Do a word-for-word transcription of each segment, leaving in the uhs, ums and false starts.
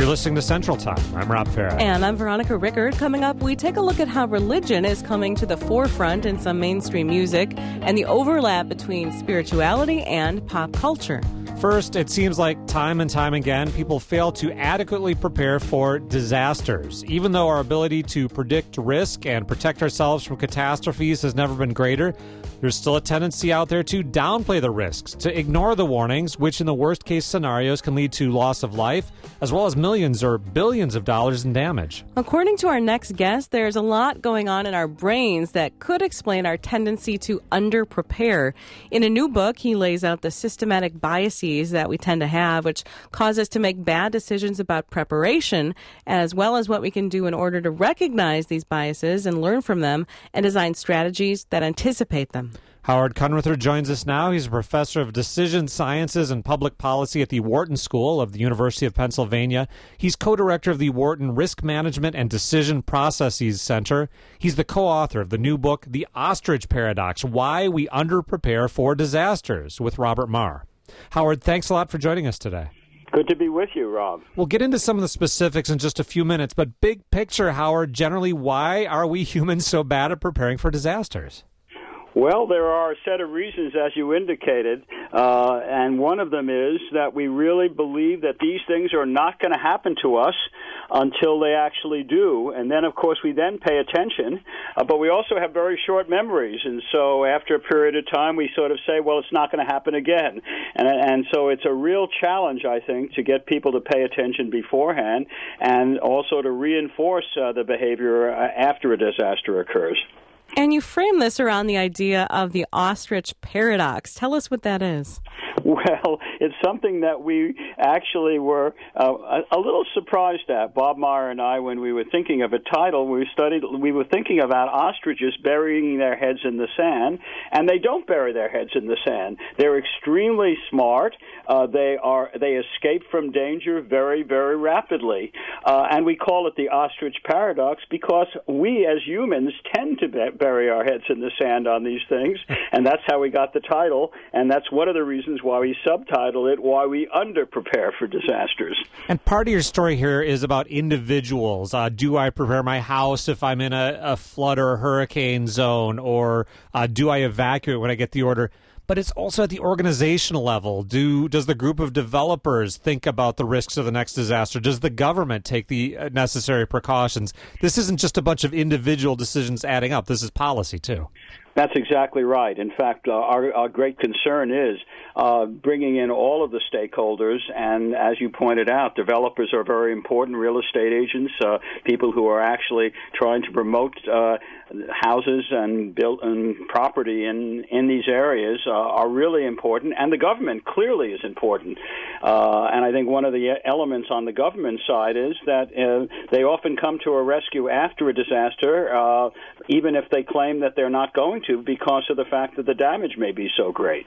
listening to Central Time. I'm Rob Farah. And I'm Veronica Rickard. Coming up, we take a look at how religion is coming to the forefront in some mainstream music and the overlap between spirituality and pop culture. First, it seems like time and time again, people fail to adequately prepare for disasters. Even though our ability to predict risk and protect ourselves from catastrophes has never been greater, there's still a tendency out there to downplay the risks, to ignore the warnings, which in the worst-case scenarios can lead to loss of life, as well as millions or billions of dollars in damage. According to our next guest, there's a lot going on in our brains that could explain our tendency to under-prepare. In a new book, he lays out the systematic biases that we tend to have, which cause us to make bad decisions about preparation, as well as what we can do in order to recognize these biases and learn from them and design strategies that anticipate them. Howard Kunrather joins us now. He's a professor of decision sciences and public policy at the Wharton School of the University of Pennsylvania. He's co-director of the Wharton Risk Management and Decision Processes Center. He's the co-author of the new book, The Ostrich Paradox, Why We Underprepare for Disasters, with Robert Marr. Howard, thanks a lot for joining us today. Good to be with you, Rob. We'll get into some of the specifics in just a few minutes, but big picture, Howard, generally, why are we humans so bad at preparing for disasters? Well, there are a set of reasons, as you indicated, uh, and one of them is that we really believe that these things are not going to happen to us until they actually do, and then, of course, we then pay attention, uh, but we also have very short memories, and so after a period of time, we sort of say, well, it's not going to happen again, and, and so it's a real challenge, I think, to get people to pay attention beforehand and also to reinforce uh, the behavior uh, after a disaster occurs. And you frame this around the idea of the ostrich paradox. Tell us what that is. Well, it's something that we actually were uh, a, a little surprised at. Bob Marr and I, when we were thinking of a title, we studied. We were thinking about ostriches burying their heads in the sand, and they don't bury their heads in the sand. They're extremely smart. Uh, they are. They escape from danger very, very rapidly, uh, and we call it the ostrich paradox because we, as humans, tend to be- bury our heads in the sand on these things, and that's how we got the title, and that's one of the reasons why we subtitle it, Why We Under-Prepare for Disasters. And part of your story here is about individuals. Uh, do I prepare my house if I'm in a, a flood or a hurricane zone, or uh, do I evacuate when I get the order? But it's also at the organizational level. Do Does the group of developers think about the risks of the next disaster? Does the government take the necessary precautions? This isn't just a bunch of individual decisions adding up. This is policy, too. That's exactly right. In fact, uh, our, our great concern is uh, bringing in all of the stakeholders, and as you pointed out, developers are very important, real estate agents, uh, people who are actually trying to promote uh, houses and build and property in, in these areas uh, are really important, and the government clearly is important. Uh, and I think one of the elements on the government side is that uh, they often come to a rescue after a disaster, uh, even if they claim that they're not going to, because of the fact that the damage may be so great.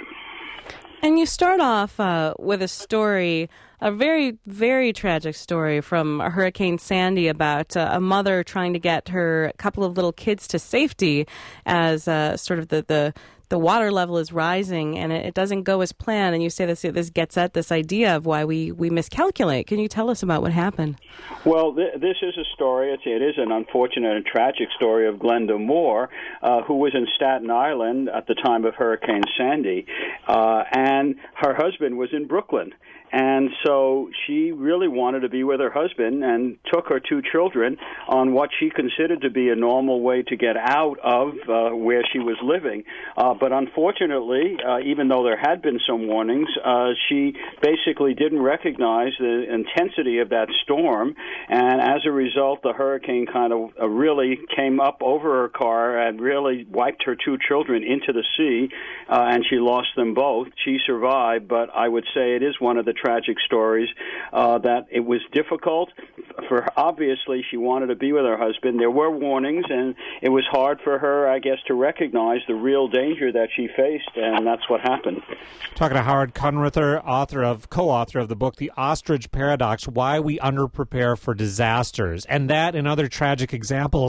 And you start off uh, with a story, a very, very tragic story from Hurricane Sandy about uh, a mother trying to get her couple of little kids to safety as uh, sort of the, the the water level is rising and it, it doesn't go as planned. And you say this this gets at this idea of why we, we miscalculate. Can you tell us about what happened? Well, th- this is a story. It's, it is an unfortunate and tragic story of Glenda Moore, uh, who was in Staten Island at the time of Hurricane Sandy, uh, and her husband was in Brooklyn. And so she really wanted to be with her husband and took her two children on what she considered to be a normal way to get out of uh, where she was living. Uh, but unfortunately, uh, even though there had been some warnings, uh, she basically didn't recognize the intensity of that storm. And as a result, the hurricane kind of uh, really came up over her car and really wiped her two children into the sea, uh, and she lost them both. She survived, but I would say it is one of the tragic stories, uh, that it was difficult for her. Obviously, she wanted to be with her husband. There were warnings, and it was hard for her, I guess, to recognize the real danger that she faced, and that's what happened. Talking to Howard Kunrather, author of, co-author of the book, The Ostrich Paradox, Why We Underprepare for Disasters. And that and other tragic examples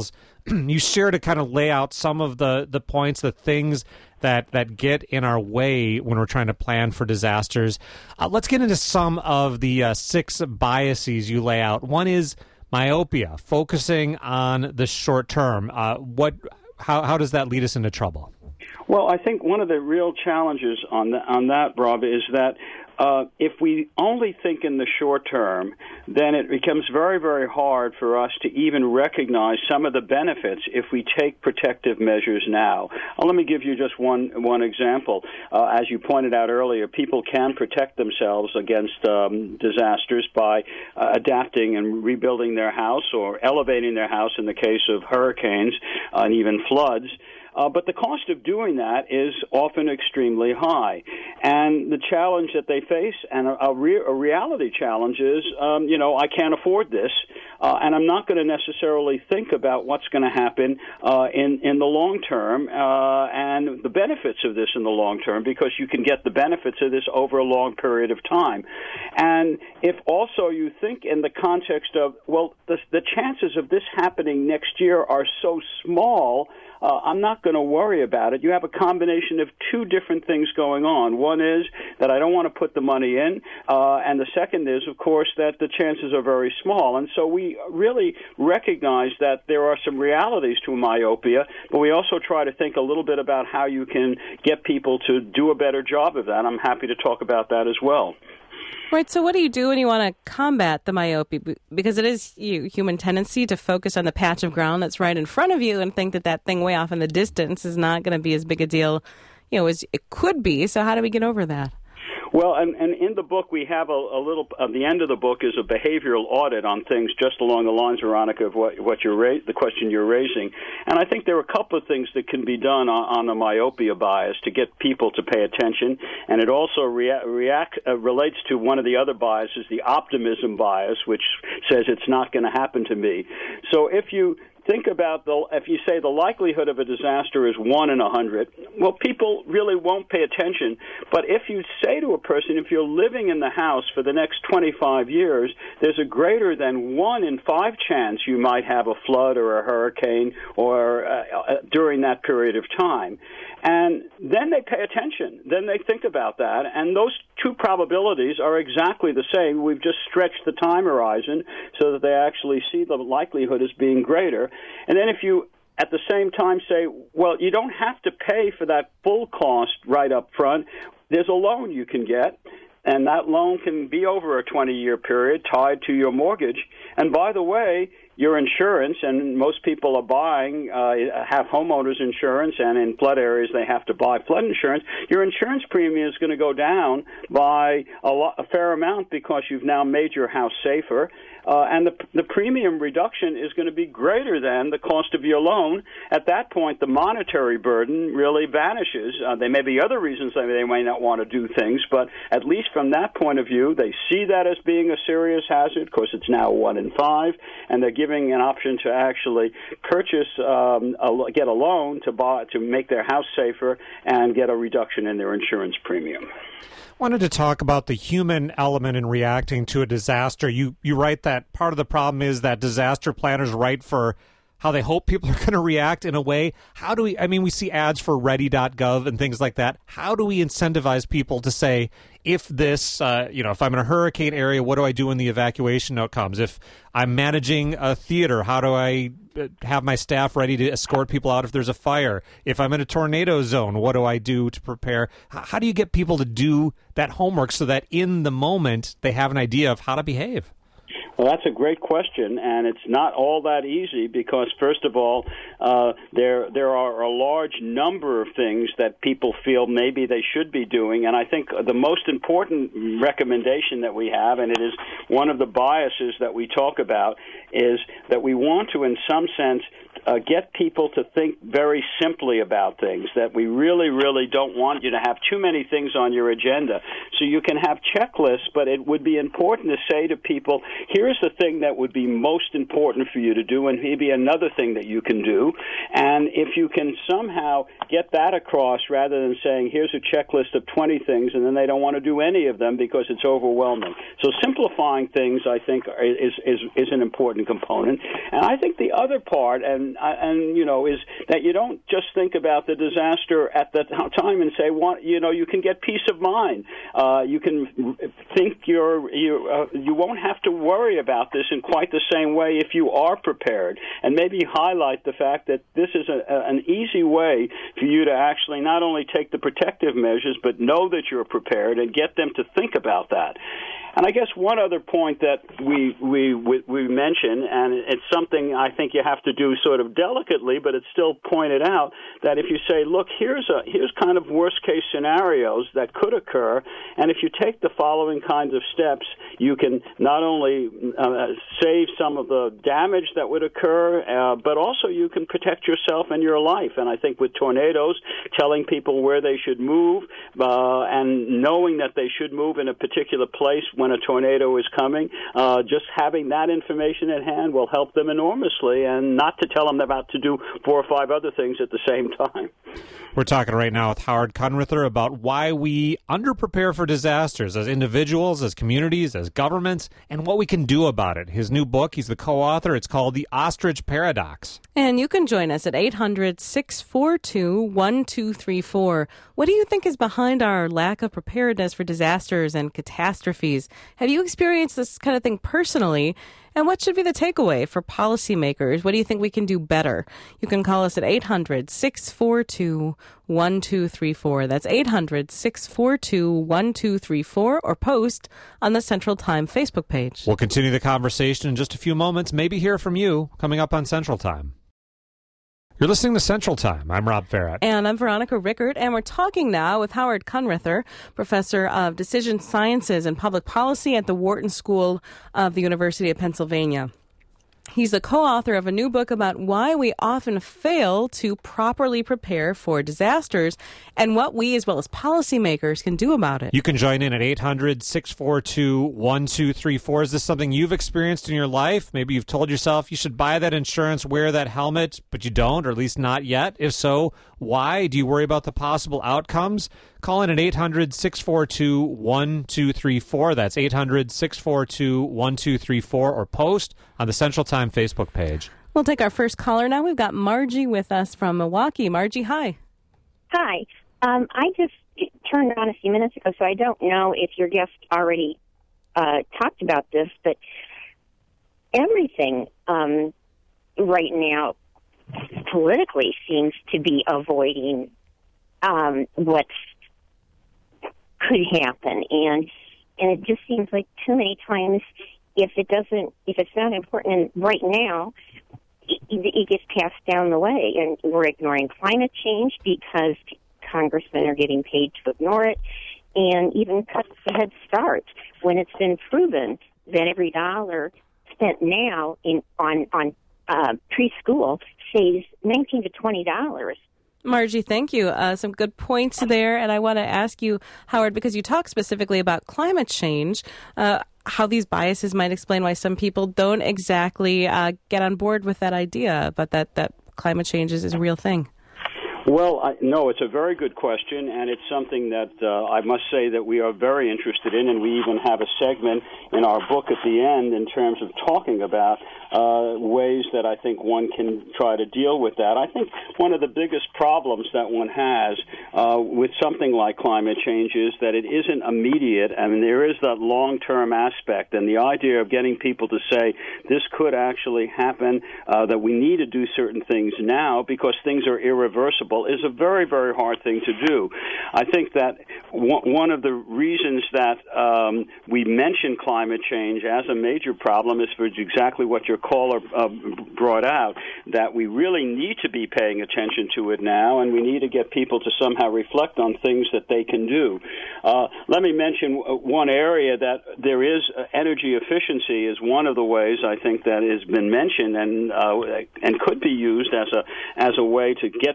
you share to kind of lay out some of the, the points, the things that, that get in our way when we're trying to plan for disasters. Uh, let's get into some of the uh, six biases you lay out. One is myopia, focusing on the short term. Uh, what, how, how does that lead us into trouble? Well, I think one of the real challenges on the, on that, Rob, is that uh, if we only think in the short term, then it becomes very, very hard for us to even recognize some of the benefits if we take protective measures now. Uh, let me give you just one one example. Uh, as you pointed out earlier, people can protect themselves against um, disasters by uh, adapting and rebuilding their house or elevating their house in the case of hurricanes uh, and even floods. Uh, but the cost of doing that is often extremely high. And the challenge that they face, and a, a, re- a reality challenge is, um, you know, I can't afford this, uh, and I'm not going to necessarily think about what's going to happen uh, in, in the long term uh, and the benefits of this in the long term, because you can get the benefits of this over a long period of time. And if also you think in the context of, well, the, the chances of this happening next year are so small, Uh, I'm not going to worry about it. You have a combination of two different things going on. One is that I don't want to put the money in, uh, and the second is, of course, that the chances are very small. And so we really recognize that there are some realities to myopia, but we also try to think a little bit about how you can get people to do a better job of that. I'm happy to talk about that as well. Right, so what do you do when you want to combat the myopia? Because it is you, human tendency to focus on the patch of ground that's right in front of you and think that that thing way off in the distance is not going to be as big a deal, you know, as it could be. So how do we get over that? Well, and, and in the book, we have a, a little, at the end of the book is a behavioral audit on things just along the lines, Veronica, of what, what you're ra- the question you're raising. And I think there are a couple of things that can be done on, on the myopia bias to get people to pay attention. And it also rea- react, uh, relates to one of the other biases, the optimism bias, which says it's not going to happen to me. So if you think about the, if you say the likelihood of a disaster is one in a hundred, well, people really won't pay attention. But if you say to a person, if you're living in the house for the next twenty-five years, there's a greater than one in five chance you might have a flood or a hurricane or uh, uh, during that period of time. And then they pay attention. Then they think about that. And those two probabilities are exactly the same. We've just stretched the time horizon so that they actually see the likelihood as being greater. And then if you at the same time say, well, you don't have to pay for that full cost right up front. There's a loan you can get, and that loan can be over a twenty-year period tied to your mortgage. And by the way, your insurance, and most people are buying, uh, have homeowners insurance, and in flood areas they have to buy flood insurance. Your insurance premium is going to go down by a, lot, a fair amount because you've now made your house safer. Uh, and the, the premium reduction is going to be greater than the cost of your loan. At that point, the monetary burden really vanishes. Uh, there may be other reasons that they may not want to do things, but at least from that point of view, they see that as being a serious hazard. Of course, it's now one in five, and they're giving an option to actually purchase, um, a, get a loan to buy to make their house safer and get a reduction in their insurance premium. Wanted to talk about the human element in reacting to a disaster. You you write that part of the problem is that disaster planners write for how they hope people are going to react in a way. How do we, I mean, we see ads for ready dot gov and things like that. How do we incentivize people to say, if this, uh, you know, if I'm in a hurricane area, what do I do when the evacuation note comes? If I'm managing a theater, how do I have my staff ready to escort people out if there's a fire? If I'm in a tornado zone, what do I do to prepare? How do you get people to do that homework so that in the moment they have an idea of how to behave? Well, that's a great question, and it's not all that easy because, first of all, uh, there there are a large number of things that people feel maybe they should be doing, and I think the most important recommendation that we have, and it is one of the biases that we talk about, is that we want to, in some sense, uh, get people to think very simply about things, that we really, really don't want you to have too many things on your agenda. So you can have checklists, but it would be important to say to people, here here's the thing that would be most important for you to do, and maybe another thing that you can do. And if you can somehow get that across rather than saying, here's a checklist of twenty things, and then they don't want to do any of them because it's overwhelming. So simplifying things, I think, is is, is an important component. And I think the other part, and, and you know, is that you don't just think about the disaster at the time and say, well, you know, you can get peace of mind. Uh, you can think you're, you, uh, you won't have to worry about this in quite the same way if you are prepared. And maybe highlight the fact that this is a, a, an easy way for you to actually not only take the protective measures, but know that you're prepared and get them to think about that. And I guess one other point that we we we mention, and it's something I think you have to do sort of delicately, but it's still pointed out, that if you say, look, here's a here's kind of worst case scenarios that could occur, and if you take the following kinds of steps, you can not only uh, save some of the damage that would occur, uh, but also you can protect yourself and your life. And I think with tornadoes, telling people where they should move uh, and knowing that they should move in a particular place when a tornado is coming, uh, just having that information at hand will help them enormously, and not to tell them about to do four or five other things at the same time. We're talking right now with Howard Kunrether about why we underprepare for disasters as individuals, as communities, as governments, and what we can do about it. His new book, he's the co-author, it's called The Ostrich Paradox. And you can join us at eight hundred, six four two, one two three four. What do you think is behind our lack of preparedness for disasters and catastrophes? Have you experienced this kind of thing personally? And what should be the takeaway for policymakers? What do you think we can do better? You can call us at eight hundred, six four two, one two three four. That's eight hundred, six four two, one two three four, or post on the Central Time Facebook page. We'll continue the conversation in just a few moments, maybe hear from you coming up on Central Time. You're listening to Central Time. I'm Rob Farrett. And I'm Veronica Rickert, and we're talking now with Howard Kunrether, Professor of Decision Sciences and Public Policy at the Wharton School of the University of Pennsylvania. He's the co-author of a new book about why we often fail to properly prepare for disasters and what we, as well as policymakers, can do about it. You can join in at eight hundred, six four two, one two three four. Is this something you've experienced in your life? Maybe you've told yourself you should buy that insurance, wear that helmet, but you don't, or at least not yet. If so, why? Do you worry about the possible outcomes? Call in at eight hundred, six four two, one two three four. That's eight hundred, six four two, one two three four, or post on the Central Time Facebook page. We'll take our first caller now. We've got Margie with us from Milwaukee. Margie, hi. Hi. Um, I just turned on a few minutes ago, so I don't know if your guest already uh, talked about this, but everything um, right now politically seems to be avoiding um, what's could happen, and and it just seems like too many times, if it doesn't, if it's not important right now, it, it gets passed down the way, and we're ignoring climate change because congressmen are getting paid to ignore it, and even cuts the Head Start when it's been proven that every dollar spent now in on on uh, preschool saves nineteen to twenty dollars. Margie, thank you. Uh, some good points there. And I want to ask you, Howard, because you talk specifically about climate change, uh, how these biases might explain why some people don't exactly uh, get on board with that idea, but that, that climate change is, is a real thing. Well, I, no, it's a very good question, and it's something that uh, I must say that we are very interested in, and we even have a segment in our book at the end in terms of talking about uh, ways that I think one can try to deal with that. I think one of the biggest problems that one has uh, with something like climate change is that it isn't immediate. I mean, there is that long-term aspect, and the idea of getting people to say this could actually happen, uh, that we need to do certain things now because things are irreversible, is a very, very hard thing to do. I think that one of the reasons that um, we mention climate change as a major problem is for exactly what your caller uh, brought out, that we really need to be paying attention to it now, and we need to get people to somehow reflect on things that they can do. Uh, let me mention one area that there is uh, energy efficiency is one of the ways I think that has been mentioned and uh, and could be used as a as a way to get people to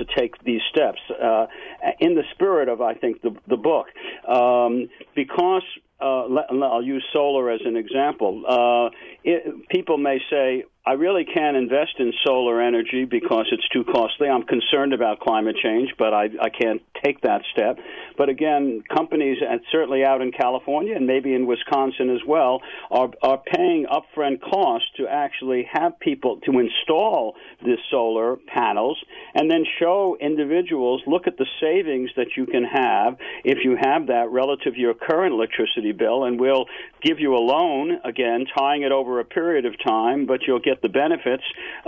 to take these steps uh, in the spirit of, I think, the, the book. Um, because uh, I'll use solar as an example. Uh, it, people may say, I really can't invest in solar energy because it's too costly. I'm concerned about climate change, but I, I can't take that step. But again, companies, and certainly out in California and maybe in Wisconsin as well, are, are paying upfront costs to actually have people to install the solar panels and then show individuals, look at the savings that you can have if you have that relative to your current electricity bill, and we'll give you a loan, again, tying it over a period of time, but you'll get the benefits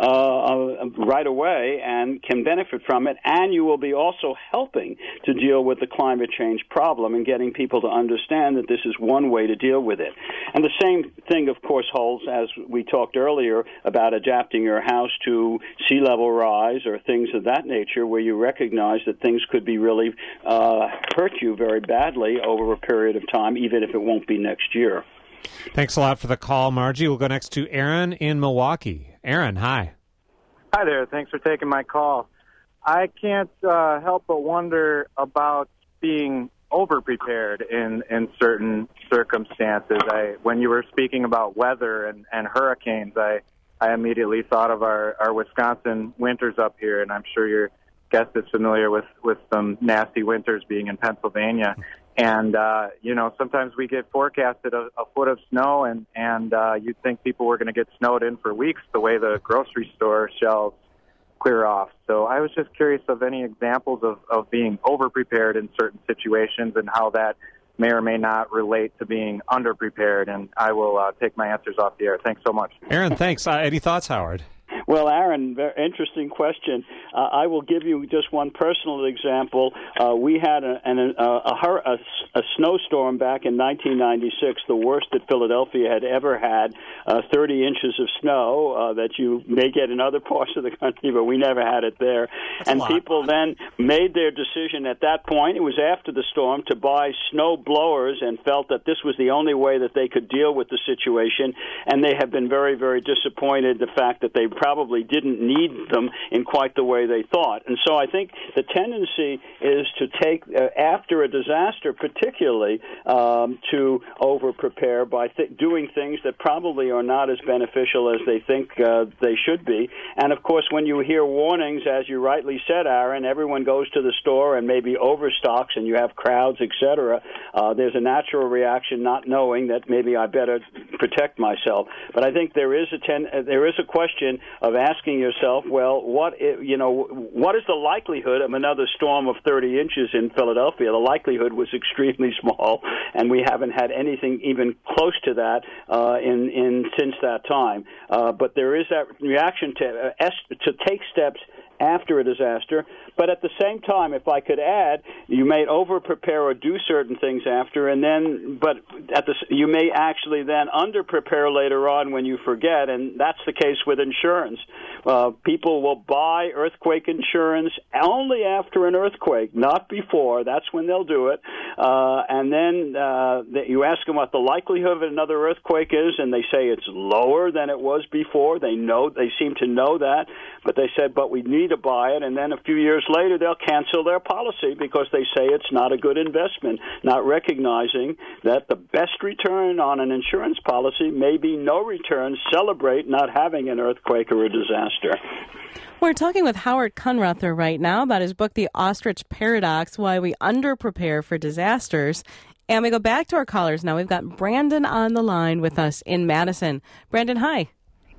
uh, right away and can benefit from it, and you will be also helping to deal with the climate change problem and getting people to understand that this is one way to deal with it. And the same thing, of course, holds as we talked earlier about adapting your house to sea level rise or things of that nature, where you recognize that things could be really uh, hurt you very badly over a period of time, even if it won't be next year. Thanks a lot for the call, Margie. We'll go next to Aaron in Milwaukee. Aaron, hi. Hi there. Thanks for taking my call. I can't uh, help but wonder about being over-prepared in, in certain circumstances. I, when you were speaking about weather and, and hurricanes, I, I immediately thought of our, our Wisconsin winters up here, and I'm sure your guest is familiar with, with some nasty winters being in Pennsylvania. And, uh, you know, sometimes we get forecasted a, a foot of snow, and, and uh, you'd think people were going to get snowed in for weeks the way the grocery store shelves clear off. So I was just curious of any examples of, of being over-prepared in certain situations and how that may or may not relate to being under-prepared. And I will uh, take my answers off the air. Thanks so much. Aaron, thanks. Uh, any thoughts, Howard? Well, Aaron, very interesting question. Uh, I will give you just one personal example. Uh, we had a, an, a, a, a, a snowstorm back in nineteen ninety-six, the worst that Philadelphia had ever had, uh, thirty inches of snow uh, that you may get in other parts of the country, but we never had it there. That's and people then made their decision at that point, it was after the storm, to buy snow blowers and felt that this was the only way that they could deal with the situation, and they have been very, very disappointed the fact that they probably didn't need them in quite the way they thought. And so I think the tendency is to take, uh, after a disaster particularly, um, to over-prepare by th- doing things that probably are not as beneficial as they think uh, they should be. And, of course, when you hear warnings, as you rightly said, Aaron, everyone goes to the store and maybe overstocks and you have crowds, et cetera, uh, there's a natural reaction not knowing that maybe I better protect myself. But I think there is a ten- uh, there is a question of asking yourself, well, what I- you know, what is the likelihood of another storm of thirty inches in Philadelphia? The likelihood was extremely small, and we haven't had anything even close to that uh, in in since that time. Uh, but there is that reaction to uh, to take steps after a disaster. But at the same time, if I could add, you may over-prepare or do certain things after, and then, but at the, you may actually then under-prepare later on when you forget, and that's the case with insurance. Uh, people will buy earthquake insurance only after an earthquake, not before. That's when they'll do it. Uh, and then uh, you ask them what the likelihood of another earthquake is, and they say it's lower than it was before. They know, they seem to know that, but they said, but we need to buy it, and then a few years later they'll cancel their policy because they say it's not a good investment, not recognizing that the best return on an insurance policy may be no return. Celebrate not having an earthquake or a disaster. We're talking with Howard Kunrather right now about his book, The Ostrich Paradox, Why We Under-Prepare for Disasters. And we go back to our callers now. We've got Brandon on the line with us in Madison. Brandon, hi.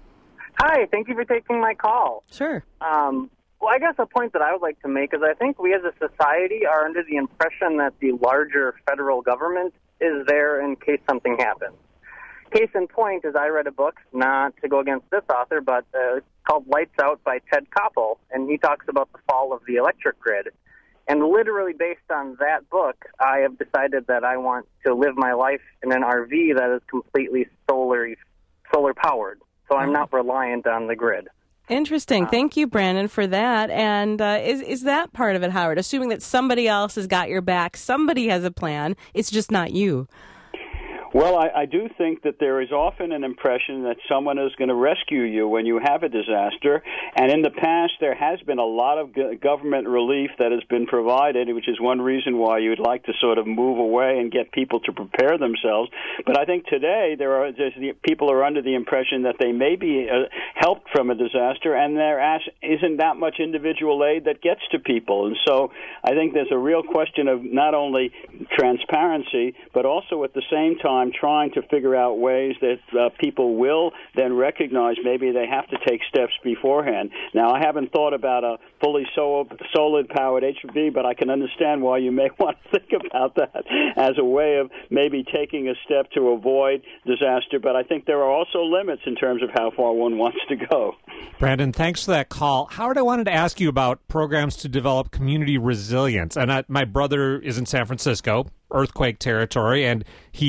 Hi, thank you for taking my call. Sure. Um, well, I guess a point that I would like to make is I think we as a society are under the impression that the larger federal government is there in case something happens. Case in point is I read a book, not to go against this author, but uh, called Lights Out by Ted Koppel, and he talks about the fall of the electric grid. And literally based on that book, I have decided that I want to live my life in an R V that is completely solar solar powered. So I'm not reliant on the grid. Interesting. Thank you, Brandon, for that. And uh, is is that part of it, Howard? Assuming that somebody else has got your back, somebody has a plan, it's just not you. Well, I, I do think that there is often an impression that someone is going to rescue you when you have a disaster, and in the past there has been a lot of g- government relief that has been provided, which is one reason why you would like to sort of move away and get people to prepare themselves. But I think today there are just the, people are under the impression that they may be uh, helped from a disaster, and there as, isn't that much individual aid that gets to people. And so I think there's a real question of not only transparency, but also at the same time trying to figure out ways that uh, people will then recognize maybe they have to take steps beforehand. Now, I haven't thought about a fully solar-powered H V, but I can understand why you may want to think about that as a way of maybe taking a step to avoid disaster. But I think there are also limits in terms of how far one wants to go. Brandon, thanks for that call. Howard, I wanted to ask you about programs to develop community resilience. And I, my brother is in San Francisco, earthquake territory, and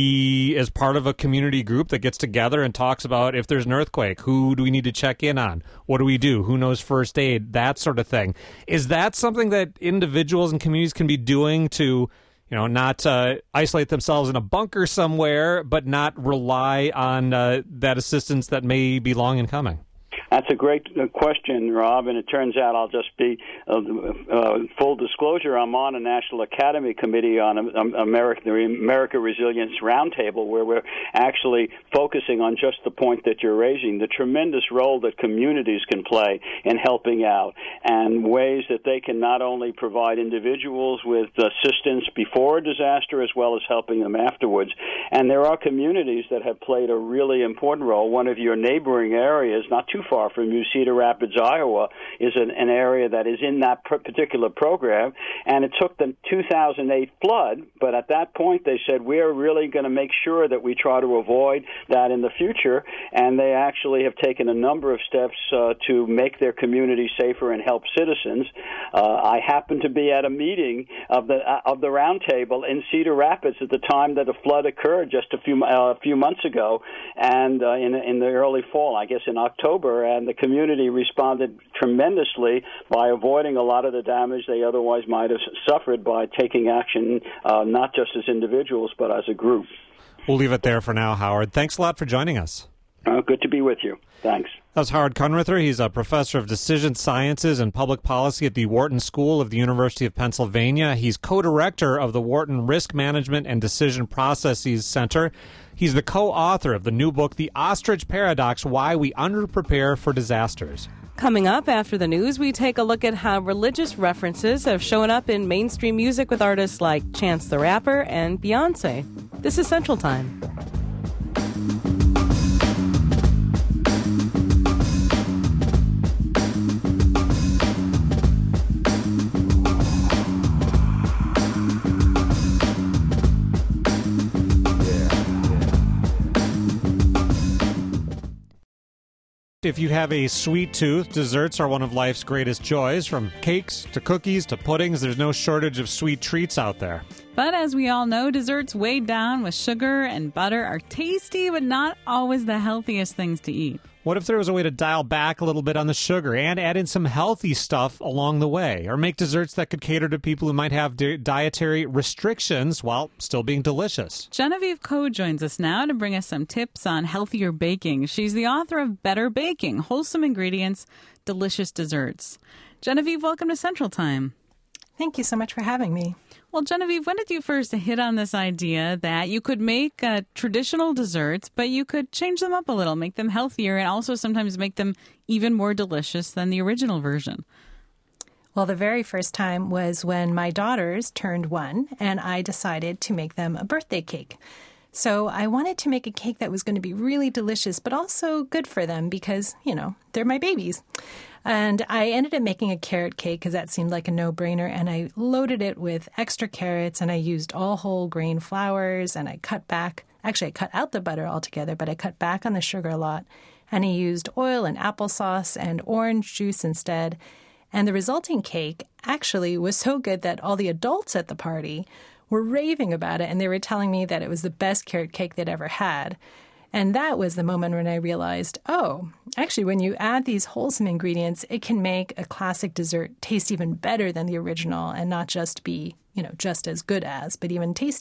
he is part of a community group that gets together and talks about if there's an earthquake, who do we need to check in on? What do we do? Who knows first aid? That sort of thing. Is that something that individuals and communities can be doing to, you know, not uh, isolate themselves in a bunker somewhere, but not rely on uh, that assistance that may be long in coming? That's a great question, Rob, and it turns out I'll just be uh, uh, full disclosure. I'm on a National Academy Committee on um, America, the America Resilience Roundtable, where we're actually focusing on just the point that you're raising, the tremendous role that communities can play in helping out, and ways that they can not only provide individuals with assistance before a disaster as well as helping them afterwards. And there are communities that have played a really important role. One of your neighboring areas, not too far from you, Cedar Rapids, Iowa, is an, an area that is in that particular program, and it took the two thousand eight flood, but at that point they said, we're really going to make sure that we try to avoid that in the future, and they actually have taken a number of steps uh, to make their community safer and help citizens. Uh, I happened to be at a meeting of the uh, of the roundtable in Cedar Rapids at the time that the flood occurred just a few uh, a few months ago, and uh, in in the early fall, I guess in October. And the community responded tremendously by avoiding a lot of the damage they otherwise might have suffered by taking action, uh, not just as individuals, but as a group. We'll leave it there for now, Howard. Thanks a lot for joining us. Uh, good to be with you. Thanks. That was Howard Kunrither. He's a professor of decision sciences and public policy at the Wharton School of the University of Pennsylvania. He's co-director of the Wharton Risk Management and Decision Processes Center. He's the co-author of the new book, The Ostrich Paradox, Why We Underprepare for Disasters. Coming up after the news, we take a look at how religious references have shown up in mainstream music with artists like Chance the Rapper and Beyonce. This is Central Time. If you have a sweet tooth, desserts are one of life's greatest joys. From cakes to cookies to puddings, there's no shortage of sweet treats out there. But as we all know, desserts weighed down with sugar and butter are tasty, but not always the healthiest things to eat. What if there was a way to dial back a little bit on the sugar and add in some healthy stuff along the way? Or make desserts that could cater to people who might have di- dietary restrictions while still being delicious? Genevieve Coe joins us now to bring us some tips on healthier baking. She's the author of Better Baking, Wholesome Ingredients, Delicious Desserts. Genevieve, welcome to Central Time. Thank you so much for having me. Well, Genevieve, when did you first hit on this idea that you could make uh, traditional desserts, but you could change them up a little, make them healthier, and also sometimes make them even more delicious than the original version? Well, the very first time was when my daughters turned one, and I decided to make them a birthday cake. So I wanted to make a cake that was going to be really delicious, but also good for them because, you know, they're my babies. And I ended up making a carrot cake because that seemed like a no-brainer. And I loaded it with extra carrots, and I used all whole grain flours, and I cut back. Actually, I cut out the butter altogether, but I cut back on the sugar a lot. And I used oil and applesauce and orange juice instead. And the resulting cake actually was so good that all the adults at the party were raving about it, and they were telling me that it was the best carrot cake they'd ever had. And that was the moment when I realized, oh, actually, when you add these wholesome ingredients, it can make a classic dessert taste even better than the original and not just be, you know, just as good as, but even tastier.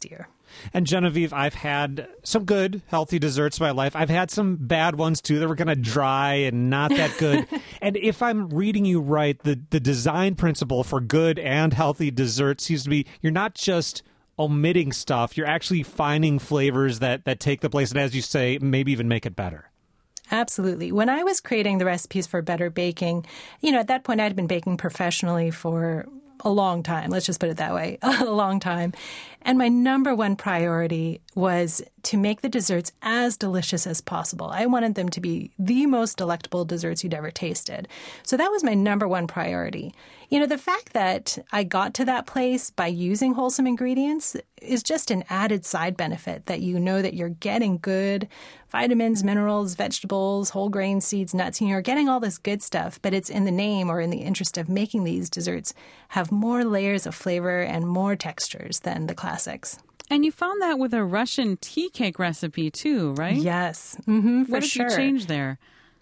And Genevieve, I've had some good, healthy desserts in my life. I've had some bad ones, too, that were kind of dry and not that good. And if I'm reading you right, the, the design principle for good and healthy desserts seems to be you're not just omitting stuff, you're actually finding flavors that, that take the place and, as you say, maybe even make it better. Absolutely. When I was creating the recipes for Better Baking, you know, at that point I'd been baking professionally for a long time. Let's just put it that way, a long time. And my number one priority was to make the desserts as delicious as possible. I wanted them to be the most delectable desserts you'd ever tasted. So that was my number one priority. You know, the fact that I got to that place by using wholesome ingredients is just an added side benefit, that you know that you're getting good vitamins, minerals, vegetables, whole grain, seeds, nuts, and you're getting all this good stuff, but it's in the name or in the interest of making these desserts have more layers of flavor and more textures than the classics. And you found that with a Russian tea cake recipe too, right? Yes, mm-hmm, for What did sure. you change there?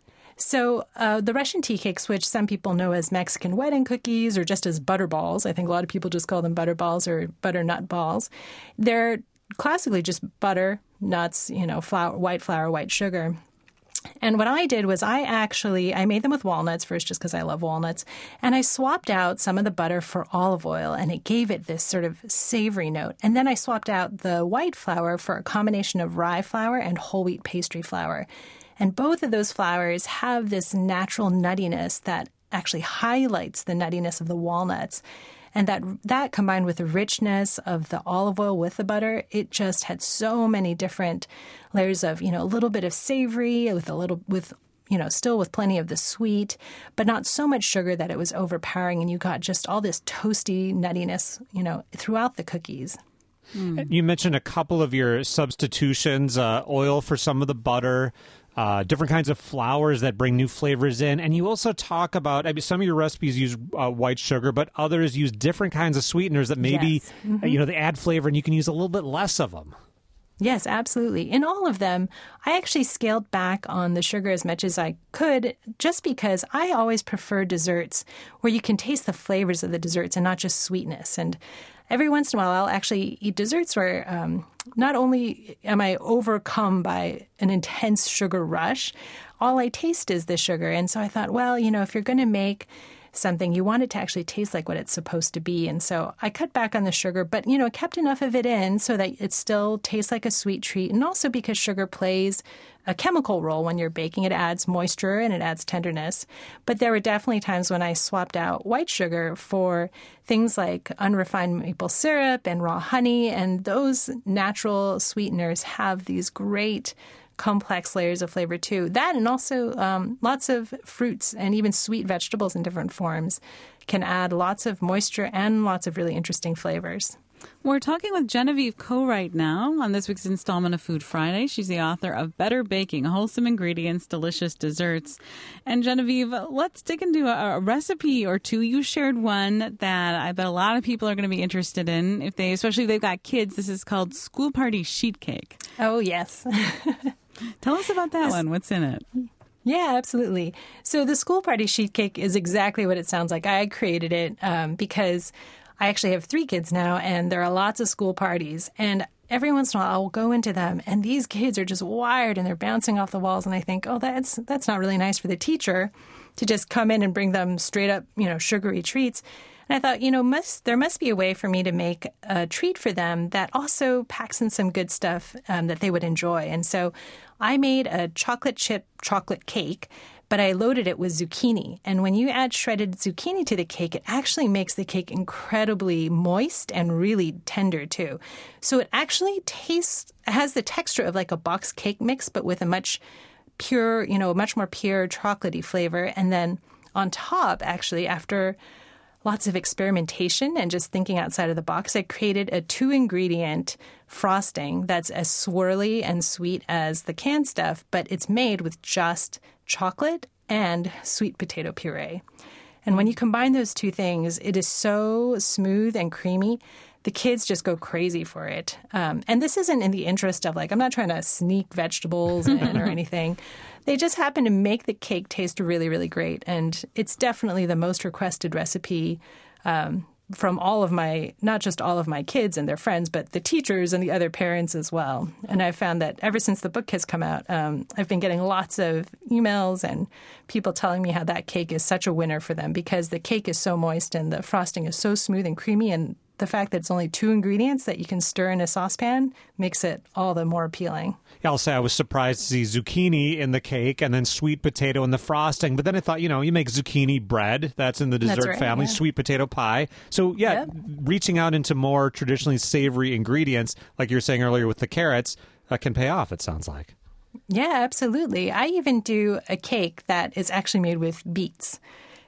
So uh, the Russian tea cakes, which some people know as Mexican wedding cookies or just as butter balls, I think a lot of people just call them butter balls or butternut balls, they're classically just butter, nuts, you know, flour, white flour, white sugar. And what I did was I actually, I made them with walnuts first just because I love walnuts. And I swapped out some of the butter for olive oil, and it gave it this sort of savory note. And then I swapped out the white flour for a combination of rye flour and whole wheat pastry flour. And both of those flours have this natural nuttiness that actually highlights the nuttiness of the walnuts. And that that combined with the richness of the olive oil with the butter, it just had so many different layers of, you know, a little bit of savory with a little, with, you know, still with plenty of the sweet, but not so much sugar that it was overpowering. And you got just all this toasty nuttiness, you know, throughout the cookies. Mm. You mentioned a couple of your substitutions, uh, oil for some of the butter, Uh, different kinds of flours that bring new flavors in. And you also talk about, I mean, some of your recipes use uh, white sugar, but others use different kinds of sweeteners that maybe, yes. mm-hmm. uh, you know, they add flavor and you can use a little bit less of them. Yes, absolutely. In all of them, I actually scaled back on the sugar as much as I could, just because I always prefer desserts where you can taste the flavors of the desserts and not just sweetness. And every once in a while, I'll actually eat desserts where um, not only am I overcome by an intense sugar rush, all I taste is the sugar. And so I thought, well, you know, if you're going to make something, you want it to actually taste like what it's supposed to be. And so I cut back on the sugar, but, you know, kept enough of it in so that it still tastes like a sweet treat. And also because sugar plays a chemical role when you're baking. It adds moisture and it adds tenderness. But there were definitely times when I swapped out white sugar for things like unrefined maple syrup and raw honey. And those natural sweeteners have these great complex layers of flavor too. That and also um, lots of fruits and even sweet vegetables in different forms can add lots of moisture and lots of really interesting flavors. We're talking with Genevieve Koh right now on this week's installment of Food Friday. She's the author of Better Baking, Wholesome Ingredients, Delicious Desserts. And Genevieve, let's dig into a, a recipe or two. You shared one that I bet a lot of people are going to be interested in, if they, especially if they've got kids. This is called School Party Sheet Cake. Oh, yes. Tell us about that one. What's in it? Yeah, absolutely. So the School Party Sheet Cake is exactly what it sounds like. I created it um, because I actually have three kids now, and there are lots of school parties. And every once in a while, I'll go into them, and these kids are just wired, and they're bouncing off the walls. And I think, oh, that's that's not really nice for the teacher to just come in and bring them straight up, you know, sugary treats. And I thought, you know, must there must be a way for me to make a treat for them that also packs in some good stuff um, that they would enjoy. And so I made a chocolate chip chocolate cake, but I loaded it with zucchini. And when you add shredded zucchini to the cake, it actually makes the cake incredibly moist and really tender too. So it actually tastes, has the texture of like a box cake mix, but with a much pure, you know, much more pure chocolatey flavor. And then on top, actually, after lots of experimentation and just thinking outside of the box, I created a two-ingredient frosting that's as swirly and sweet as the canned stuff, but it's made with just chocolate and sweet potato puree. And when you combine those two things, it is so smooth and creamy. The kids just go crazy for it. Um, and this isn't in the interest of, like, I'm not trying to sneak vegetables in or anything. They just happen to make the cake taste really, really great. And it's definitely the most requested recipe um, from all of my, not just all of my kids and their friends, but the teachers and the other parents as well. And I've found that ever since the book has come out, um, I've been getting lots of emails and people telling me how that cake is such a winner for them because the cake is so moist and the frosting is so smooth and creamy, and the fact that it's only two ingredients that you can stir in a saucepan makes it all the more appealing. Yeah, I'll say I was surprised to see zucchini in the cake and then sweet potato in the frosting. But then I thought, you know, you make zucchini bread. That's in the dessert right, family, yeah. sweet potato pie. So, yeah, Yep. reaching out into more traditionally savory ingredients, like you were saying earlier with the carrots, uh, can pay off, it sounds like. Yeah, absolutely. I even do a cake that is actually made with beets.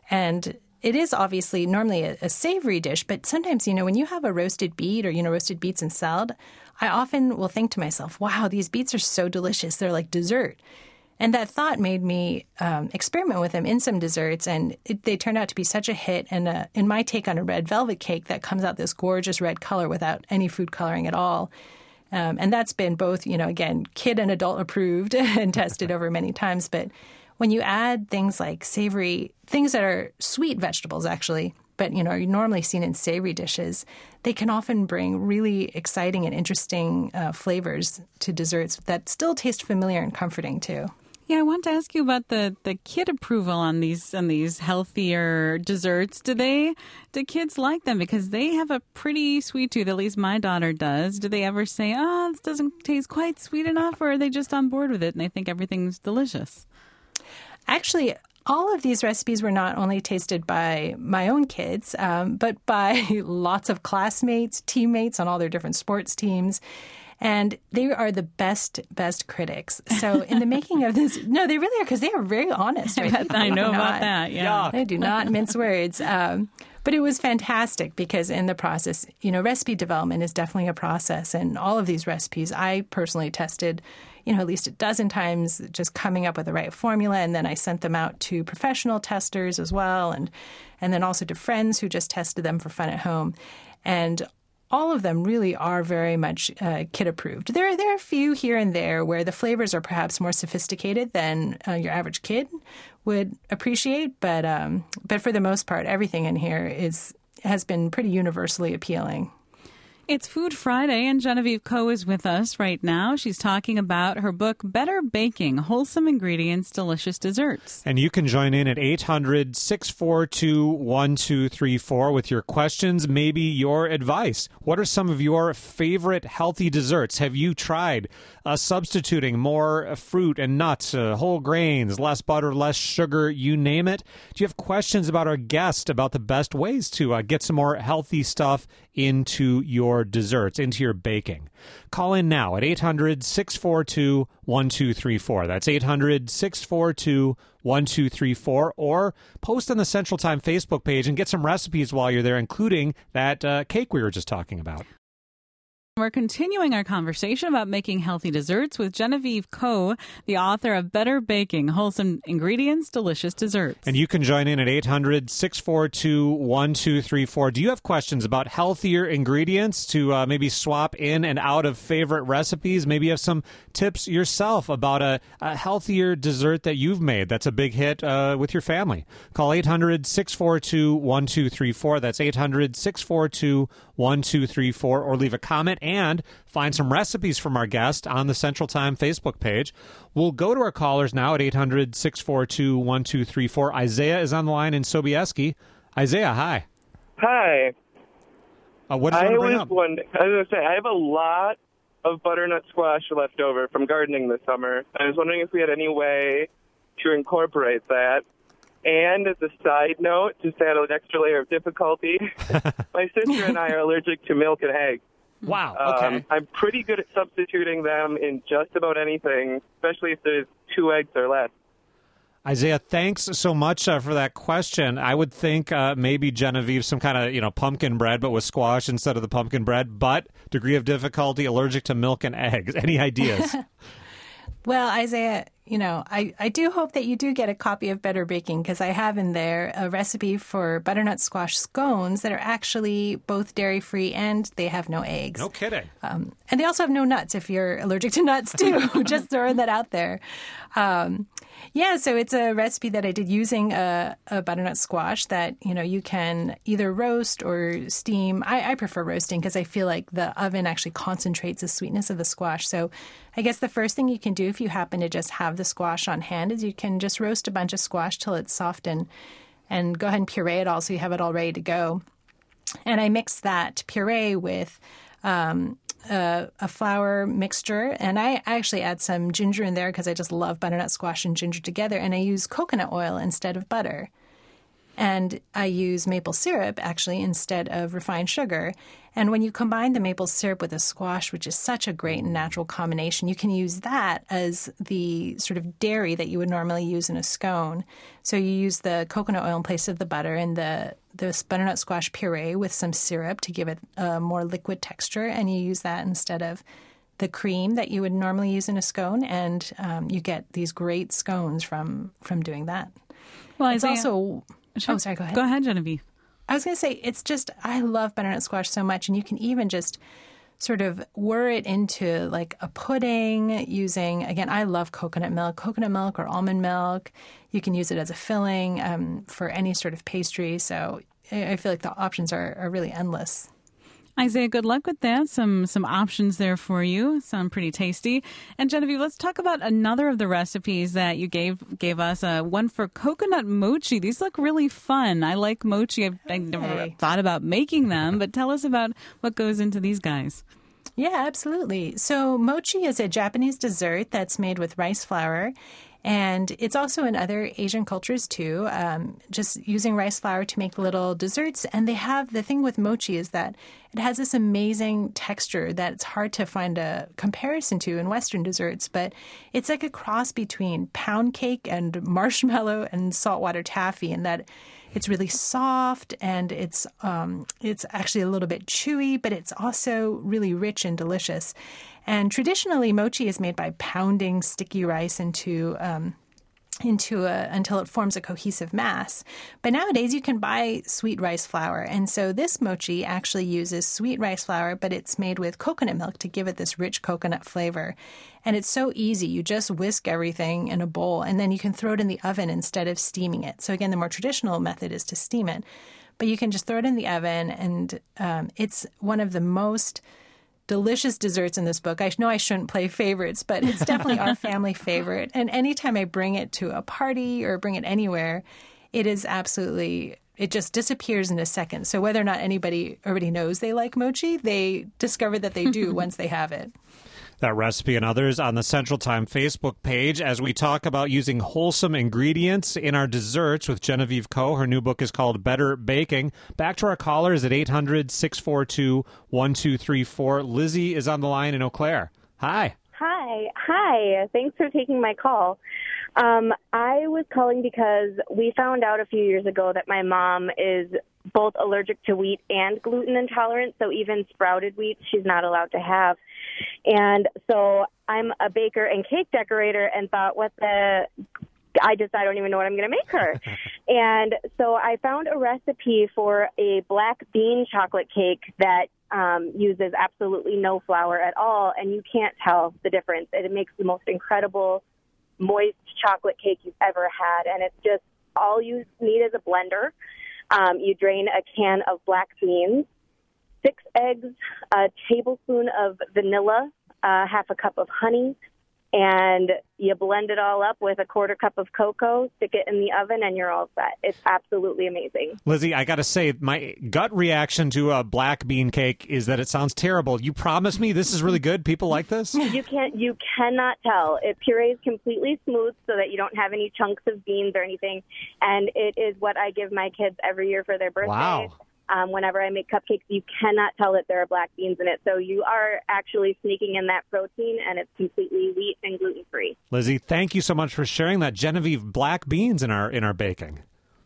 And it is obviously normally a, a savory dish, but sometimes, you know, when you have a roasted beet or, you know, roasted beets and salad, I often will think to myself, wow, these beets are so delicious. They're like dessert. And that thought made me um, experiment with them in some desserts, and it, they turned out to be such a hit. And uh, in my take on a red velvet cake, that comes out this gorgeous red color without any food coloring at all. Um, and that's been both, you know, again, kid and adult approved and tested over many times. But when you add things like savory, things that are sweet vegetables, actually, but, you know, are normally seen in savory dishes, they can often bring really exciting and interesting uh, flavors to desserts that still taste familiar and comforting, too. Yeah, I want to ask you about the, the kid approval on these on these healthier desserts. Do they do kids like them? Because they have a pretty sweet tooth, at least my daughter does. Do they ever say, oh, this doesn't taste quite sweet enough, or are they just on board with it and they think everything's delicious? Actually, all of these recipes were not only tasted by my own kids, um, but by lots of classmates, teammates on all their different sports teams. And they are the best, best critics. So in the making of this, no, they really are, because they are very honest. Right? I know about that, yeah. They do not mince words. Um, but it was fantastic because in the process, you know, recipe development is definitely a process. And all of these recipes I personally tested, you know, at least a dozen times, just coming up with the right formula. And then I sent them out to professional testers as well. And, and then also to friends who just tested them for fun at home. And all of them really are very much uh, kid approved. There, there are a few here and there where the flavors are perhaps more sophisticated than uh, your average kid would appreciate, but um, but for the most part, everything in here is has been pretty universally appealing. It's Food Friday, and Genevieve Ko is with us right now. She's talking about her book, Better Baking, Wholesome Ingredients, Delicious Desserts. And you can join in at eight hundred, six four two, one two three four with your questions, maybe your advice. What are some of your favorite healthy desserts? Have you tried uh, substituting more fruit and nuts, uh, whole grains, less butter, less sugar, you name it? Do you have questions about our guest, about the best ways to uh, get some more healthy stuff into your desserts, into your baking? Call in now at eight hundred, six four two, one two three four. That's eight hundred, six four two, one two three four. Or post on the Central Time Facebook page and get some recipes while you're there, including that uh, cake we were just talking about. We're continuing our conversation about making healthy desserts with Genevieve Ko, the author of Better Baking, Wholesome Ingredients, Delicious Desserts. And you can join in at eight hundred, six four two, one two three four. Do you have questions about healthier ingredients to uh, maybe swap in and out of favorite recipes? Maybe you have some tips yourself about a, a healthier dessert that you've made that's a big hit uh, with your family. Call eight hundred, six four two, one two three four. That's eight hundred, six four two, one two three four. Or leave a comment and find some recipes from our guest on the Central Time Facebook page. We'll go to our callers now at eight hundred, six four two, one two three four. Isaiah is on the line in Sobieski. Isaiah, hi. Hi. Uh, what did you I want to bring was up? wondering, I was going to say, I have a lot of butternut squash left over from gardening this summer. I was wondering if we had any way to incorporate that. And as a side note, just to add an extra layer of difficulty, my sister and I are allergic to milk and eggs. Wow, okay. Um, I'm pretty good at substituting them in just about anything, especially if there's two eggs or less. Isaiah, thanks so much uh, for that question. I would think uh, maybe Genevieve, some kind of, you know, pumpkin bread, but with squash instead of the pumpkin bread. But degree of difficulty, allergic to milk and eggs. Any ideas? Well, Isaiah, you know, I, I do hope that you do get a copy of Better Baking, because I have in there a recipe for butternut squash scones that are actually both dairy-free and they have no eggs. No kidding. Um, and they also have no nuts if you're allergic to nuts, too. Just throwing that out there. Um, yeah, so it's a recipe that I did using a, a butternut squash that, you know, you can either roast or steam. I, I prefer roasting because I feel like the oven actually concentrates the sweetness of the squash. So I guess the first thing you can do if you happen to just have the squash on hand is you can just roast a bunch of squash till it's soft and, and go ahead and puree it all so you have it all ready to go. And I mix that puree with um, a, a flour mixture, and I actually add some ginger in there because I just love butternut squash and ginger together, and I use coconut oil instead of butter. And I use maple syrup, actually, instead of refined sugar. And when you combine the maple syrup with the squash, which is such a great and natural combination, you can use that as the sort of dairy that you would normally use in a scone. So you use the coconut oil in place of the butter and the, the butternut squash puree with some syrup to give it a more liquid texture, and you use that instead of the cream that you would normally use in a scone, and um, you get these great scones from, from doing that. Well, it's Isaiah, also... Sure. Oh, sorry, go ahead. Go ahead, Genevieve. I was going to say, it's just, I love butternut squash so much, and you can even just sort of whir it into like a pudding using, again, I love coconut milk, coconut milk or almond milk. You can use it as a filling um, for any sort of pastry. So I feel like the options are, are really endless. Isaiah, good luck with that. Some some options there for you. Sound pretty tasty. And Genevieve, let's talk about another of the recipes that you gave gave us. Uh, one for coconut mochi. These look really fun. I like mochi. I've, I never Hey. thought about making them, but tell us about what goes into these guys. Yeah, absolutely. So mochi is a Japanese dessert that's made with rice flour. And it's also in other Asian cultures, too, um, just using rice flour to make little desserts. And they have, the thing with mochi is that it has this amazing texture that it's hard to find a comparison to in Western desserts. But it's like a cross between pound cake and marshmallow and saltwater taffy, in that it's really soft and it's um, it's actually a little bit chewy, but it's also really rich and delicious. And traditionally, mochi is made by pounding sticky rice into um, into a, until it forms a cohesive mass. But nowadays, you can buy sweet rice flour. And so this mochi actually uses sweet rice flour, but it's made with coconut milk to give it this rich coconut flavor. And it's so easy. You just whisk everything in a bowl, and then you can throw it in the oven instead of steaming it. So again, the more traditional method is to steam it. But you can just throw it in the oven, and um, it's one of the most delicious desserts in this book. I know I shouldn't play favorites, but it's definitely our family favorite. And anytime I bring it to a party or bring it anywhere, it is absolutely, it just disappears in a second. So whether or not anybody already knows they like mochi, they discover that they do once they have it. That recipe and others on the Central Time Facebook page as we talk about using wholesome ingredients in our desserts with Genevieve Coe. Her new book is called Better Baking. Back to our callers at eight hundred, six four two, one two three four. Lizzie is on the line in Eau Claire. Hi. Hi. Hi. Thanks for taking my call. Um, I was calling because we found out a few years ago that my mom is both allergic to wheat and gluten intolerant, so even sprouted wheat she's not allowed to have. And so I'm a baker and cake decorator and thought, what the, I just, I don't even know what I'm going to make her. And so I found a recipe for a black bean chocolate cake that um, uses absolutely no flour at all, and you can't tell the difference. It makes the most incredible moist chocolate cake you've ever had, and it's just, all you need is a blender. Um, you drain a can of black beans, six eggs, a tablespoon of vanilla, uh, half a cup of honey, and you blend it all up with a quarter cup of cocoa, stick it in the oven, and you're all set. It's absolutely amazing. Lizzie, I got to say, my gut reaction to a black bean cake is that it sounds terrible. You promised me this is really good? People like this? You can't, you cannot tell. It purees completely smooth so that you don't have any chunks of beans or anything, and it is what I give my kids every year for their birthday. Wow. Um, whenever I make cupcakes, you cannot tell that there are black beans in it. So you are actually sneaking in that protein, and it's completely wheat and gluten-free. Lizzie, thank you so much for sharing that. Genevieve, black beans in our in our baking.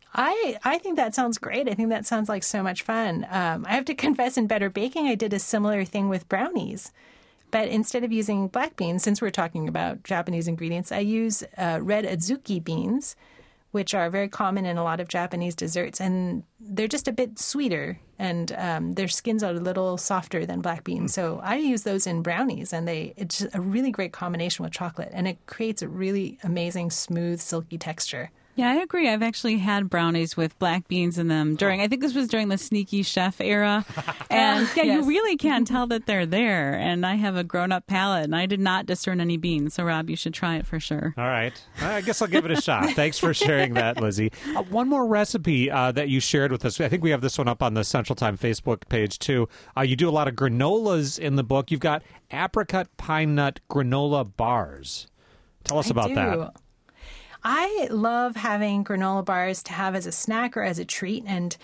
I, I think that sounds great. I think that sounds like so much fun. Um, I have to confess, in Better Baking, I did a similar thing with brownies. But instead of using black beans, since we're talking about Japanese ingredients, I use uh, red adzuki beans, which are very common in a lot of Japanese desserts. And they're just a bit sweeter, and um, their skins are a little softer than black beans. So I use those in brownies, and they it's just a really great combination with chocolate. And it creates a really amazing, smooth, silky texture. Yeah, I agree. I've actually had brownies with black beans in them during, I think this was during the Sneaky Chef era. And yeah, Yes. you really can tell that they're there. And I have a grown-up palate, and I did not discern any beans. So, Rob, you should try it for sure. All right. I guess I'll give it a shot. Thanks for sharing that, Lizzie. Uh, one more recipe uh, that you shared with us. I think we have this one up on the Central Time Facebook page, too. Uh, you do a lot of granolas in the book. You've got apricot pine nut granola bars. Tell us I about do. that. I love having granola bars to have as a snack or as a treat, and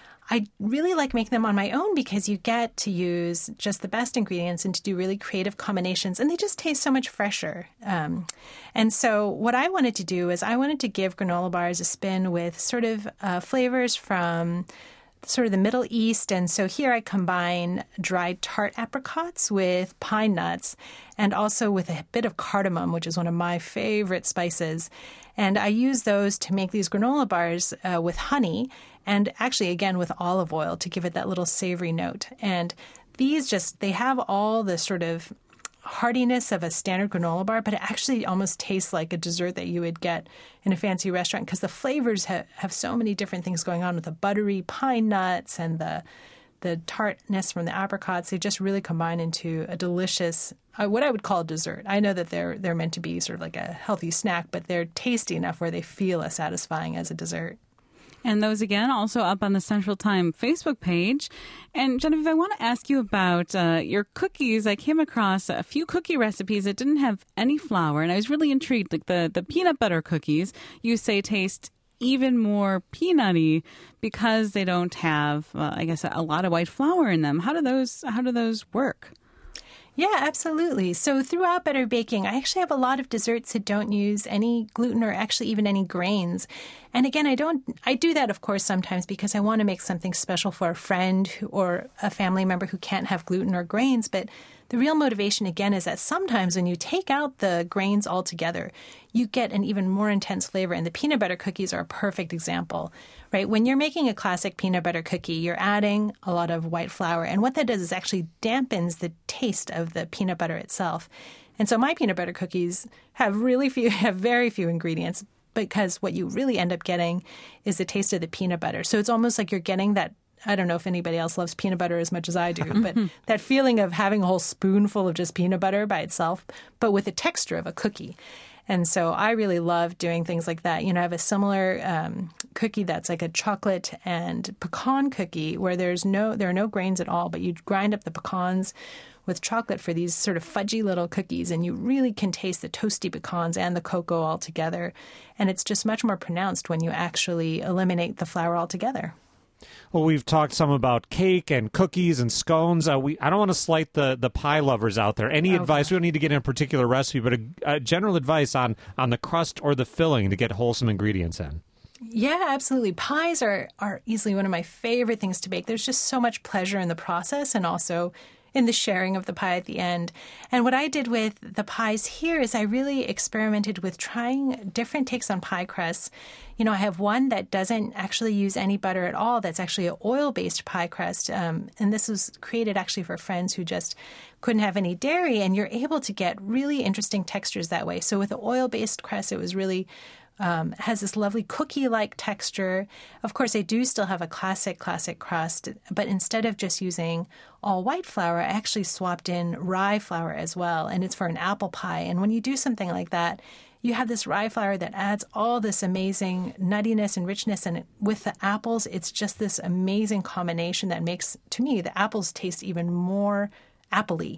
I really like making them on my own because you get to use just the best ingredients and to do really creative combinations, and they just taste so much fresher. Um, and so what I wanted to do is I wanted to give granola bars a spin with sort of uh, flavors from sort of the Middle East. And so here I combine dried tart apricots with pine nuts and also with a bit of cardamom, which is one of my favorite spices. And I use those to make these granola bars uh, with honey and actually, again, with olive oil to give it that little savory note. And these just, they have all the sort of heartiness of a standard granola bar, but it actually almost tastes like a dessert that you would get in a fancy restaurant because the flavors ha- have so many different things going on with the buttery pine nuts and the the tartness from the apricots. They just really combine into a delicious, uh, what I would call dessert. I know that they're they're meant to be sort of like a healthy snack, but they're tasty enough where they feel as satisfying as a dessert. And those, again, also up on the Central Time Facebook page. And Genevieve, I want to ask you about uh, your cookies. I came across a few cookie recipes that didn't have any flour, and I was really intrigued. Like the, the peanut butter cookies, you say taste even more peanutty because they don't have, uh, I guess, a lot of white flour in them. How do those, how do those work? Yeah, absolutely. So throughout Better Baking, I actually have a lot of desserts that don't use any gluten or actually even any grains. And again, I don't, I do that, of course, sometimes because I want to make something special for a friend who, or a family member who can't have gluten or grains. But the real motivation, again, is that sometimes when you take out the grains altogether, you get an even more intense flavor. And the peanut butter cookies are a perfect example, right? When you're making a classic peanut butter cookie, you're adding a lot of white flour. And what that does is actually dampens the taste of the peanut butter itself. And so my peanut butter cookies have really few, have very few ingredients, because what you really end up getting is the taste of the peanut butter. So it's almost like you're getting that, I don't know if anybody else loves peanut butter as much as I do, but that feeling of having a whole spoonful of just peanut butter by itself, but with the texture of a cookie. And so I really love doing things like that. You know, I have a similar um, cookie that's like a chocolate and pecan cookie where there's no, there are no grains at all, but you grind up the pecans with chocolate for these sort of fudgy little cookies, and you really can taste the toasty pecans and the cocoa all together. And it's just much more pronounced when you actually eliminate the flour altogether. Well, we've talked some about cake and cookies and scones. Uh, we I don't want to slight the, the pie lovers out there. Any Okay. advice? We don't need to get in a particular recipe, but a, a general advice on, on the crust or the filling to get wholesome ingredients in. Yeah, absolutely. Pies are, are easily one of my favorite things to bake. There's just so much pleasure in the process and also in the sharing of the pie at the end. And what I did with the pies here is I really experimented with trying different takes on pie crusts. You know, I have one that doesn't actually use any butter at all. That's actually an oil-based pie crust. Um, and this was created actually for friends who just couldn't have any dairy. And you're able to get really interesting textures that way. So with the oil-based crust, it was really Um, has this lovely cookie-like texture. Of course, I do still have a classic, classic crust, but instead of just using all white flour, I actually swapped in rye flour as well, and it's for an apple pie. And when you do something like that, you have this rye flour that adds all this amazing nuttiness and richness, and with the apples, it's just this amazing combination that makes, to me, the apples taste even more apple-y.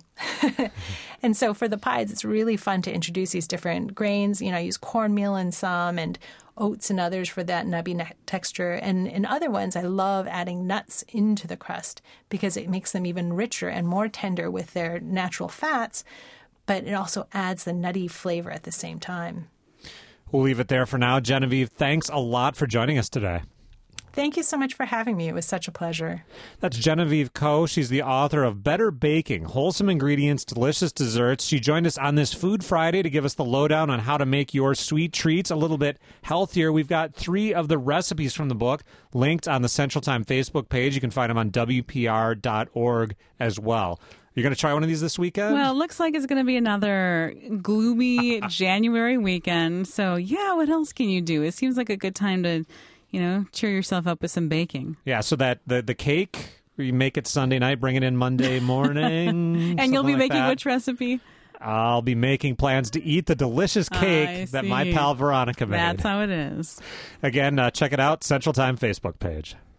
And so for the pies, it's really fun to introduce these different grains. You know, I use cornmeal in some and oats and others for that nubby ne- texture. And in other ones, I love adding nuts into the crust because it makes them even richer and more tender with their natural fats, but it also adds the nutty flavor at the same time. We'll leave it there for now. Genevieve, thanks a lot for joining us today. Thank you so much for having me. It was such a pleasure. That's Genevieve Koh. She's the author of Better Baking, Wholesome Ingredients, Delicious Desserts. She joined us on this Food Friday to give us the lowdown on how to make your sweet treats a little bit healthier. We've got three of the recipes from the book linked on the Central Time Facebook page. You can find them on W P R dot org as well. You're going to try one of these this weekend? Well, it looks like it's going to be another gloomy January weekend. So, yeah, what else can you do? It seems like a good time to, you know, cheer yourself up with some baking. Yeah, so that the, the cake, you make it Sunday night, bring it in Monday morning. And you'll be like making that. Which recipe? I'll be making plans to eat the delicious cake that my pal Veronica made. That's how it is. Again, uh, check it out, Central Time Facebook page.